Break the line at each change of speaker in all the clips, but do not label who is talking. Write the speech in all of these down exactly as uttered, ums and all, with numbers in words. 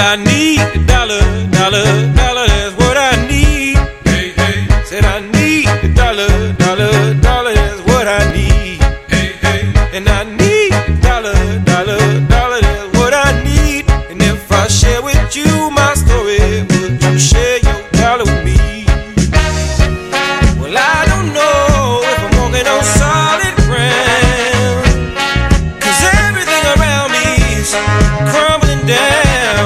I need a dollar, dollar, dollar, that's what I need. Hey, hey. Said I need a dollar, dollar, dollar, that's what I need. Hey, hey. And I need a dollar, dollar, dollar, that's what I need. And if I share with you my story, would you share your dollar with me? Well, I don't know if I'm walking on solid ground, 'cause everything around me is crumbling down.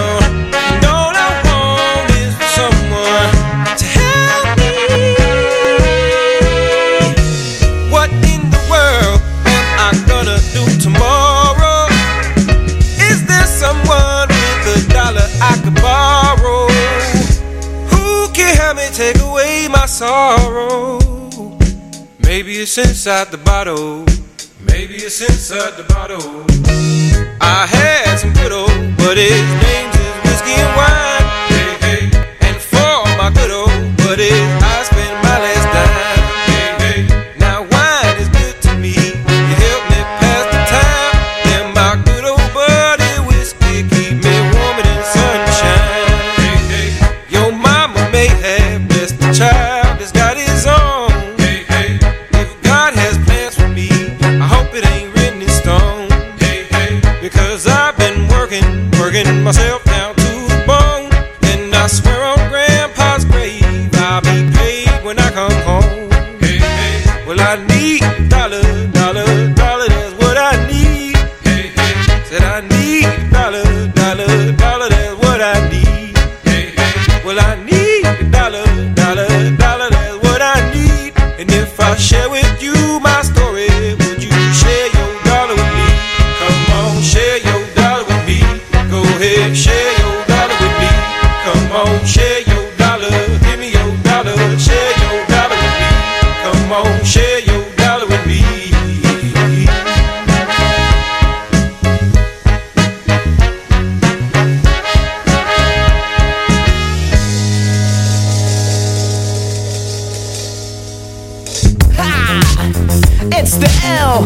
Take away my sorrow. Maybe it's inside the bottle. Maybe it's inside the bottle. I had some good old, but his name is whiskey and wine. Hey, hey. And for my good old buddies, I spend my last dime. Hey, hey. Now wine is good to me. You help me pass the time. And my good old buddy whiskey keep me warm in the sunshine. Hey, hey. Your mama may have child has got his own. Hey, hey. If God has plans for me, I hope it ain't written in stone. Hey, hey. Because I've been working, working myself down to the bone. And I swear on Grandpa's grave, I'll be paid when I come home. Hey, hey. Well, I need a dollar, dollar, dollar, that's what I need. Hey, hey. Said I need a dollar, dollar, dollar, that's what I need. Hey, hey. Well, I need a dollar, dollar, dollar, that's what I need. And if I share with you my story, would you share your dollar with me? Come on, share your dollar with me. Go ahead, share your dollar with me. Come on, share your dollar. Give me your dollar, share your dollar with me. Come on, share your dollar with me.
It's the L.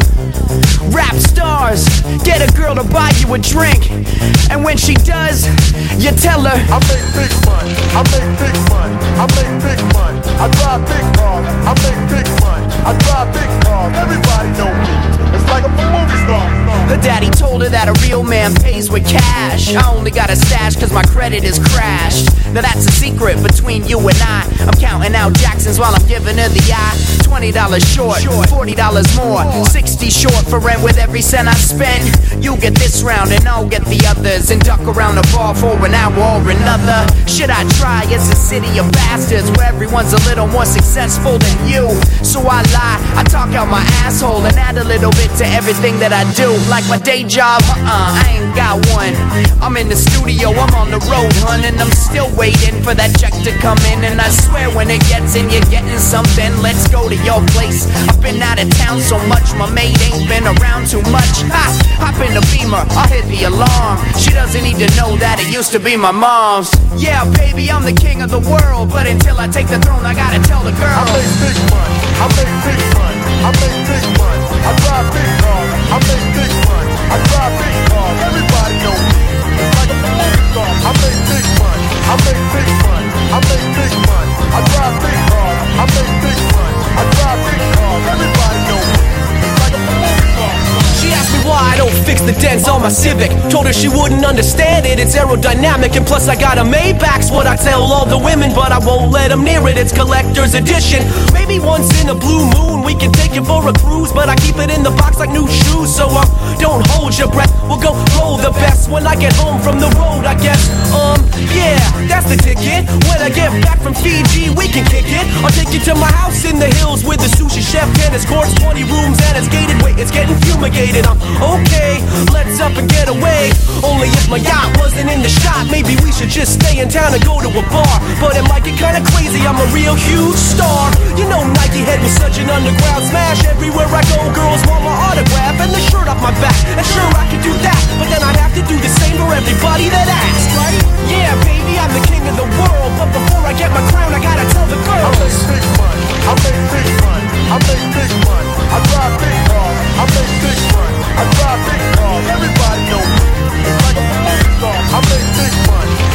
Rap stars, get a girl to buy you a drink, and when she does, you tell her
I make big money, I make big money, I make big money, I drive big cars, I make big money, I drive big cars, everybody know me, it's like I'm a movie star.
Her daddy told her that a real man pays with cash. I only got a stash cause my credit is crashed. Now that's a secret between you and I. I'm counting out Jacksons while I'm giving her the eye. Twenty dollars short, forty dollars more, sixty short for rent with every cent I spend. You get this round and I'll get the others, and duck around the bar for an hour or another. Should I try? It's a city of bastards where everyone's a little more successful than you. So I lie, I talk out my asshole and add a little bit to everything that I do. Like my day job, uh-uh, I ain't got one. I'm in the studio, I'm on the road, hun, and I'm still waiting for that check to come in. And I swear when it gets in, you're getting something. Let's go to your place. I've been out of town so much, my mate ain't been around too much. Ha! Hop in the Beamer, I'll hit the alarm. She doesn't need to know that it used to be my mom's. Yeah, baby, I'm the king of the world, but until I take the throne, I gotta tell the girl
I make big money, I make big money, I make big money, I drive big cars, I make big money, I drive big cars, everybody know me, it's like I'm a movie star. I make big money, I make big money, I make big money, I drive big cars, I make big money, I drive big cars, everybody know me, it's like I'm a movie star.
She asked me why I don't fix the dents on my Civic. Told her she wouldn't understand it, it's aerodynamic, and plus I got a Maybach's what I tell all the women, but I won't let them near it, it's collector's edition. Maybe once in a blue moon we can take it for a cruise, but I keep it in the box like new shoes. So uh, don't hold your breath, we'll go roll the best when I get home from the road, I guess. Um, yeah, that's the ticket. When I get back from Fiji we can kick it. I'll take you to my house in the hills with the sushi chef, tennis courts, twenty rooms, and it's gated. Wait, it's getting fumigated. I'm okay, let's up and get away. Only if my yacht wasn't in the shot, maybe we should just stay in town and go to a bar. But it might get kinda crazy, I'm a real huge star. You know Nike Head was such an underground smash. Everywhere I go, girls want my autograph and the shirt off my back. And sure, I could do that, but then I'd have to do the same for everybody that asks, right? Yeah, baby, I'm the king of the world, but before I get my crown, I gotta tell the girls.
I make big money, I make big money, I make big money, I drive big cars, I make big money, I drive big cars, everybody know me, it's like I'm a movie star. I make big money,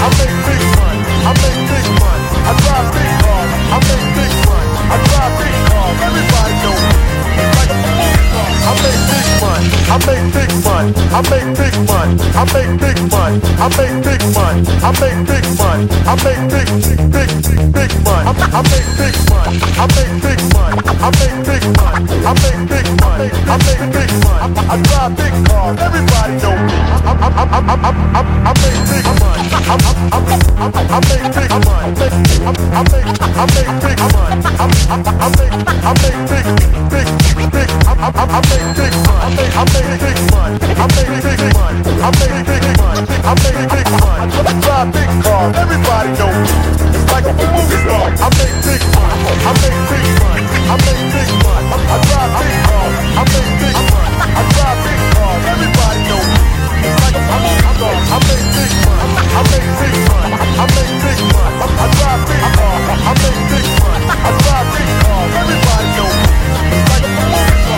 I make big money. I make big money. I make big money. I make big, big, big money. I make big money. I make big money. I make big money. I make big money. I make big money. I drive big cars. Everybody know me. I I I I I I make big money. I I I I make big money. I make I make big money. I I make I make big big big. I I I make big money. I make big money. I make big money. I make big money. I make big money. I drive big cars. Everybody know me. It's like a movie star. I make big money. I make big money. I make big money. I drive big cars. I make big money. I drive big cars. Everybody know me. It's like a movie star. I make big money. I make big money. I make big money. I drive big cars. I make big money. I drive big cars. Everybody know me. It's like a movie star.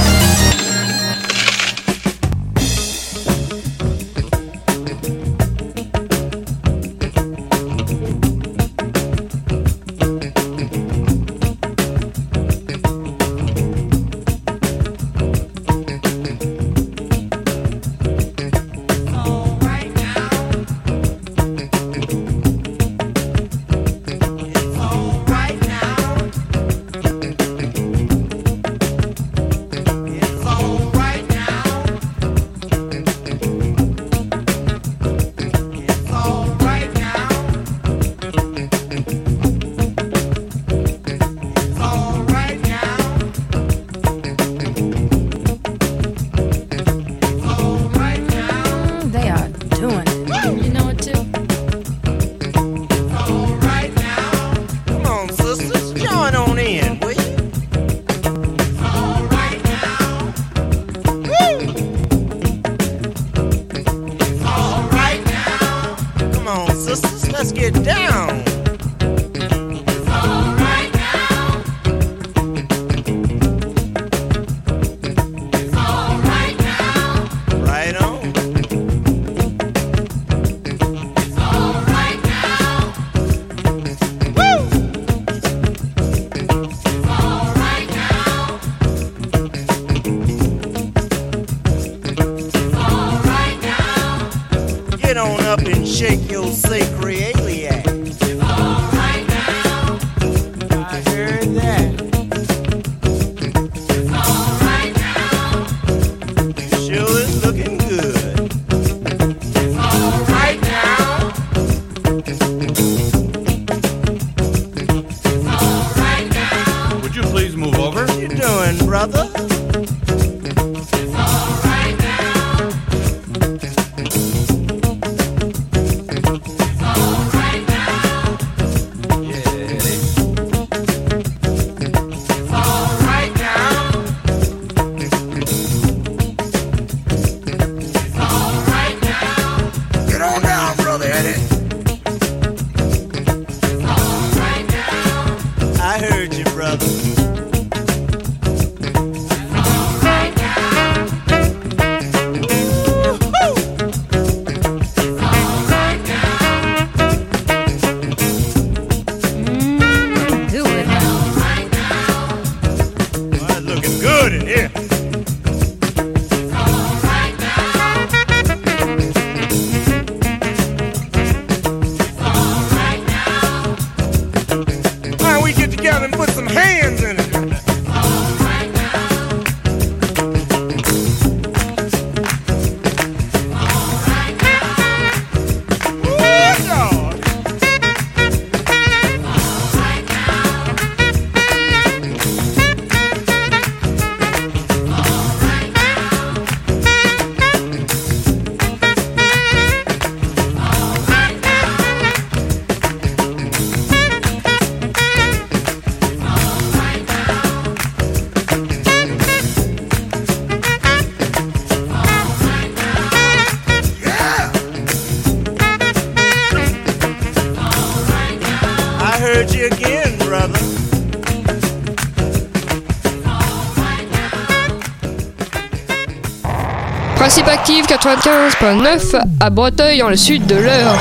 Principe Active quatre-vingt-quinze virgule neuf à Breteuil dans le sud de l'Eure.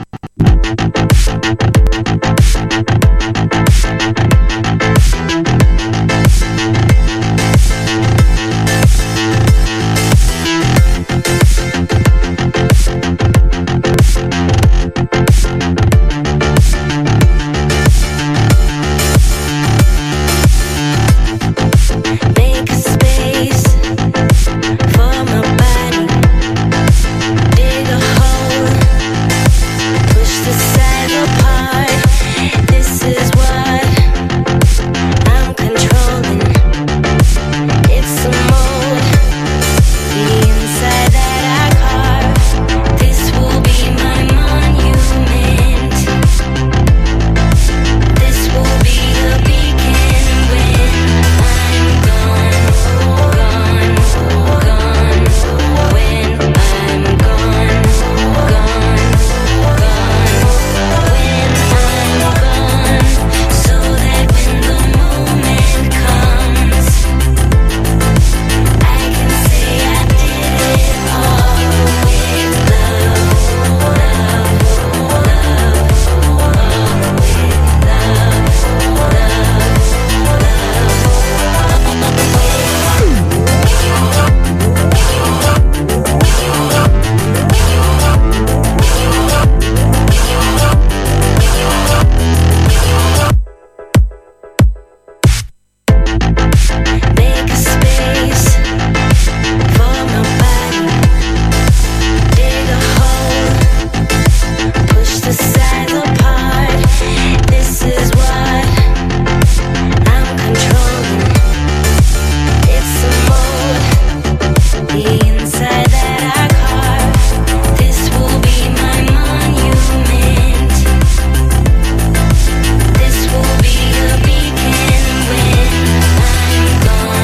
We'll be right back. This will be a beacon when I'm gone.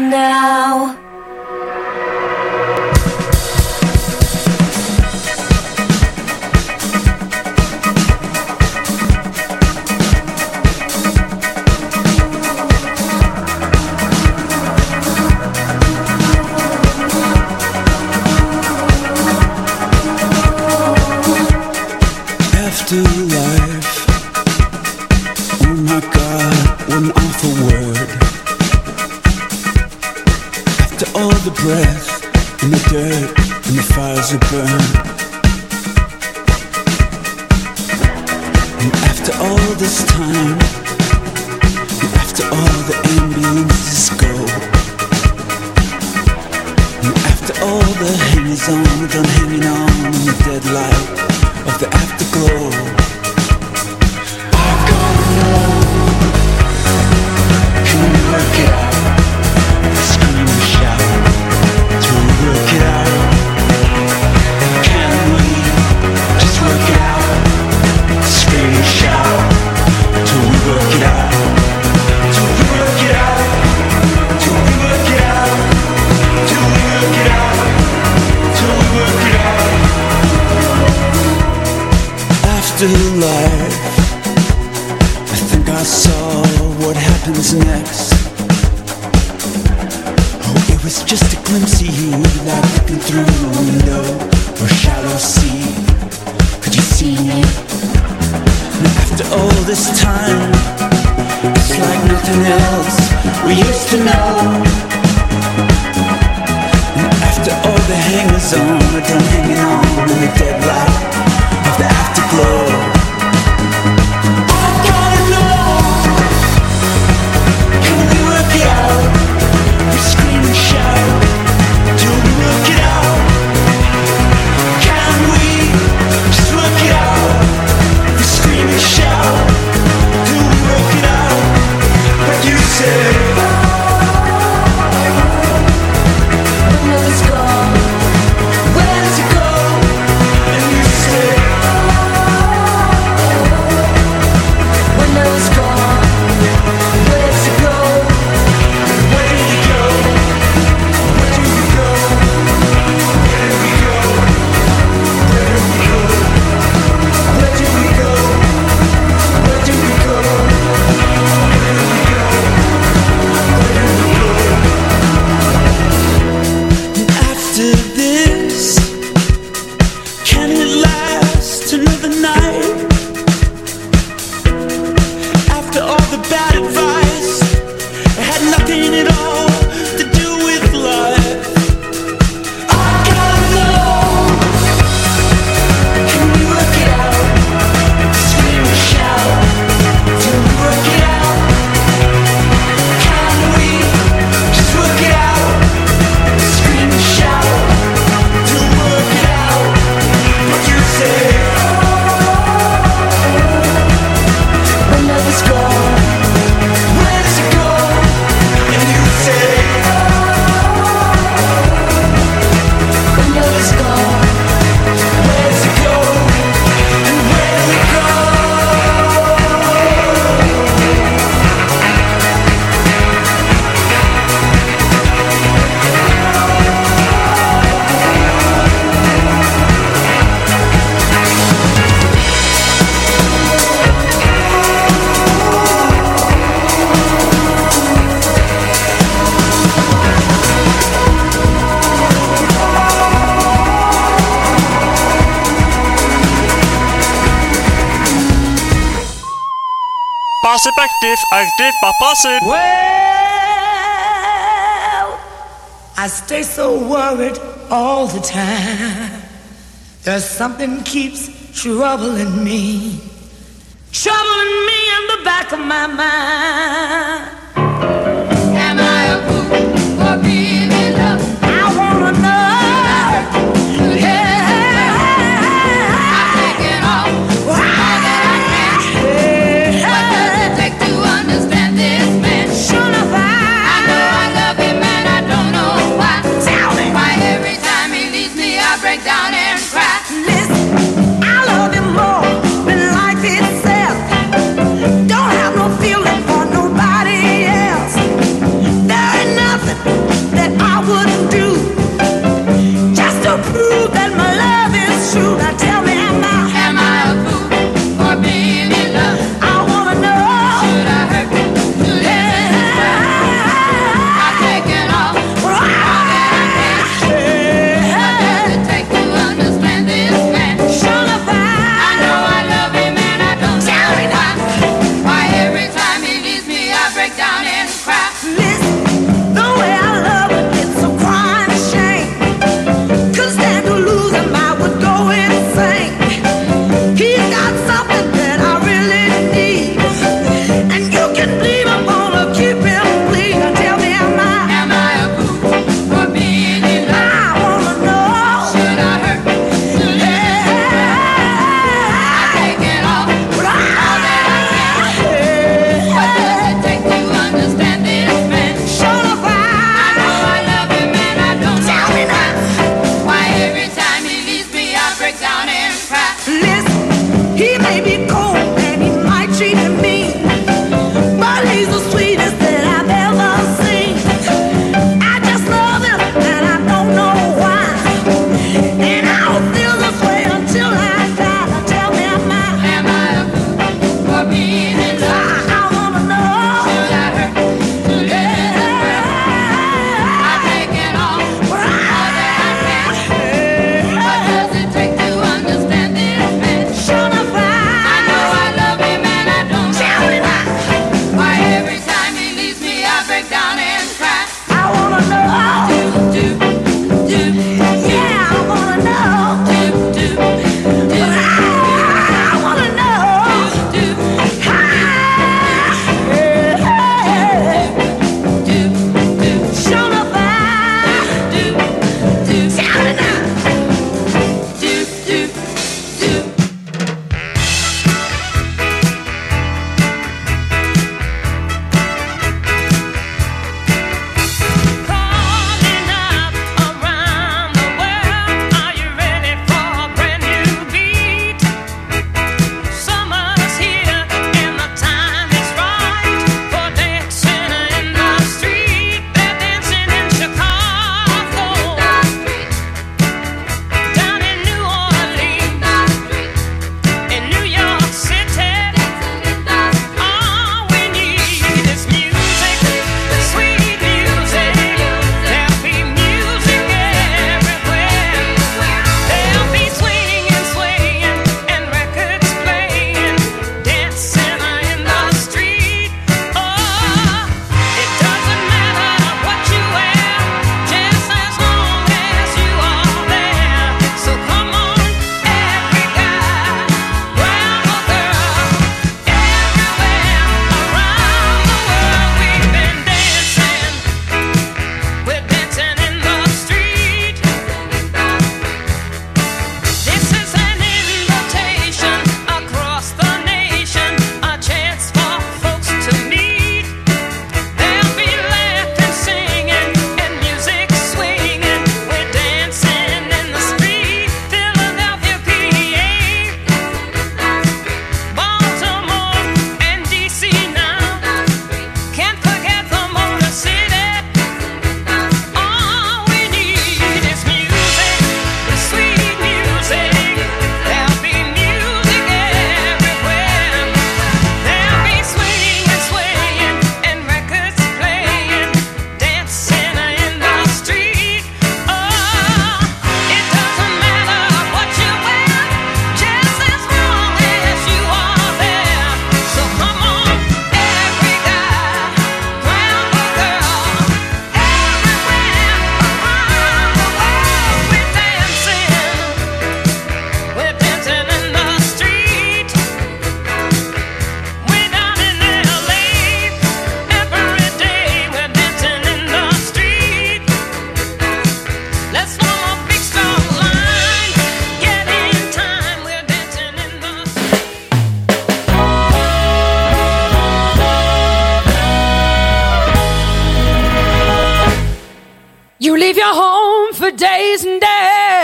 now.
Afterlife, oh my God, what an awful word. After all the breath and the dirt and the fires that burn, and after all this time, and after all the ambulances go, and after all the hangers-on done hanging on in the dead light of the afterglow, I gotta know, can we work it out? Scream and shout till we work it out. Can we just work it out? Scream and shout till we work it out. Till we work it out. Till we work it out. Till we work it out. Till we work it out. Afterlife, I think I saw what happens next. Oh, it was just a glimpse of you, like looking through a window or a shallow sea. Could you see me? And after all this time, it's like nothing else we used to know. And after all the hangers-on are done hanging on in the dead light of the afterglow, I gotta know, can we work it out? We scream and shout till we work it out. Can we just work it out? We scream and shout till we work it out. But you say, when will this go? Where does it go? And you say, when will this go? Where does it go? Where did it go? Where do we go? Where did we go? Where did we go? Where did we go? Where did we go? Where did we go? Where did we go? And after this, can it last another night? After all the bad advice, it had nothing at all to do with life. I gotta know, can we work it out? Scream and shout till we work it out. Can we just work it out? Scream and shout till we work it out. But you say, when will this go? Where does it go? And you say, when will this go? Where does it go? And where do we go?
Passive active, active by passive.
Well, I stay so worried all the time. There's something keeps troubling me, troubling me in the back of my mind. Am I a fool for being in love? I wanna know. Yeah. I'm taking off all that I can. What does it take to understand this man? Sure enough, I know I love him and I don't know why. Tell me why every time he leaves me I break down and cry. Listen, I love him more than life itself. Don't have no feeling for nobody You leave your home for days and days,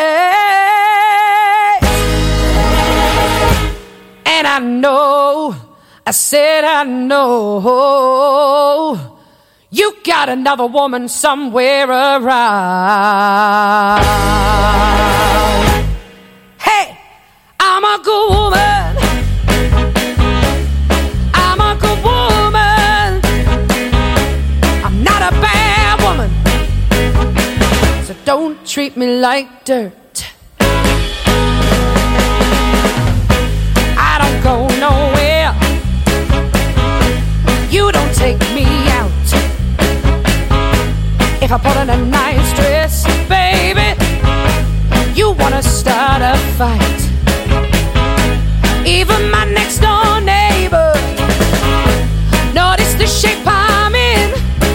and I know, I said I know, you got another woman somewhere around. Hey, I'm a good woman, I'm a good woman, I'm not a bad woman, so don't treat me like dirt. I don't go nowhere, you don't take me out. If I put on a nice dress, baby, you wanna start a fight. Even my next door neighbor notice the shape I'm in.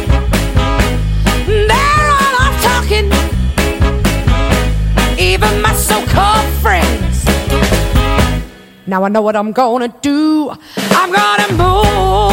They're all off talking, even my so-called friends. Now I know what I'm gonna do. I'm gonna move